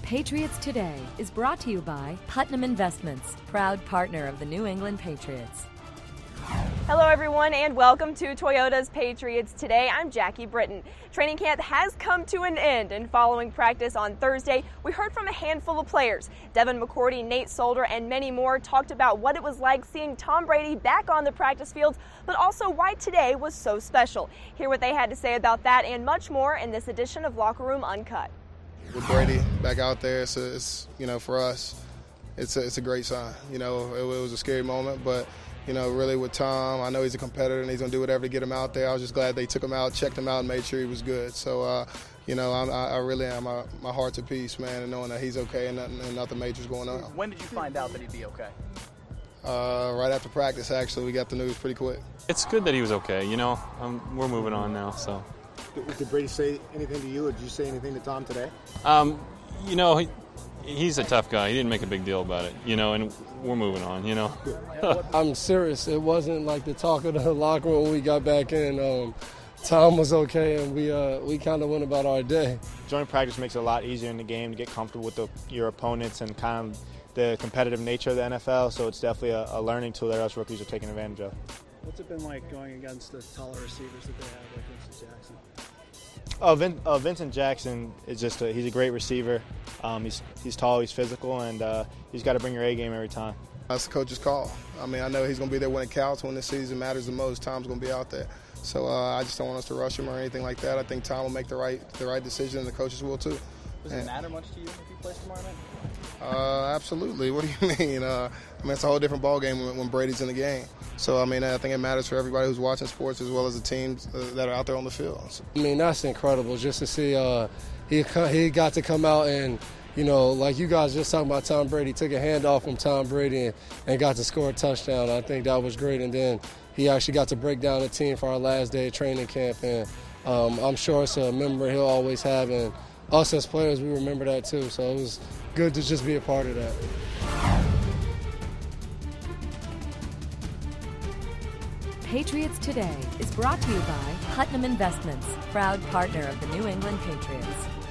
Patriots Today is brought to you by Putnam Investments, proud partner of the New England Patriots. Hello everyone and welcome to Toyota's Patriots Today. I'm Jackie Britton. Training camp has come to an end, and following practice on Thursday, we heard from a handful of players. Devin McCourty, Nate Solder, and many more talked about what it was like seeing Tom Brady back on the practice field, but also why today was so special. Hear what they had to say about that and much more in this edition of Locker Room Uncut. With Brady back out there, it's for us, it's a great sign. It was a scary moment, but really with Tom, I know he's a competitor and he's going to do whatever to get him out there. I was just glad they took him out, checked him out, and made sure he was good. So, I really am. My heart's at peace, man, and knowing that he's okay and nothing major's going on. When did you find out that he'd be okay? Right after practice, actually. We got the news pretty quick. It's good that he was okay. We're moving on now, so. Did Brady say anything to you, or did you say anything to Tom today? He's a tough guy. He didn't make a big deal about it, and we're moving on, I'm serious. It wasn't like the talk of the locker room when we got back in. Tom was okay, and we kind of went about our day. Joint practice makes it a lot easier in the game to get comfortable with your opponents and kind of the competitive nature of the NFL, so it's definitely a learning tool that us rookies are taking advantage of. What's it been like going against the taller receivers that they have, like Vincent Jackson? Vincent Jackson is he's a great receiver. He's tall, he's physical, and he's got to bring your A game every time. That's the coach's call. I know he's going to be there when it counts, when the season matters the most. Tom's going to be out there. So I just don't want us to rush him or anything like that. I think Tom will make the right decision, and the coaches will too. Does it matter much to you if you play tomorrow night? Absolutely. What do you mean? It's a whole different ballgame when Brady's in the game. So, I think it matters for everybody who's watching sports as well as the teams that are out there on the field. So. That's incredible just to see he got to come out and, like you guys just talking about Tom Brady, took a handoff from Tom Brady and got to score a touchdown. I think that was great. And then he actually got to break down the team for our last day of training camp. And I'm sure it's a memory he'll always have. And us as players, we remember that too. So it was good to just be a part of that. Patriots Today is brought to you by Putnam Investments, proud partner of the New England Patriots.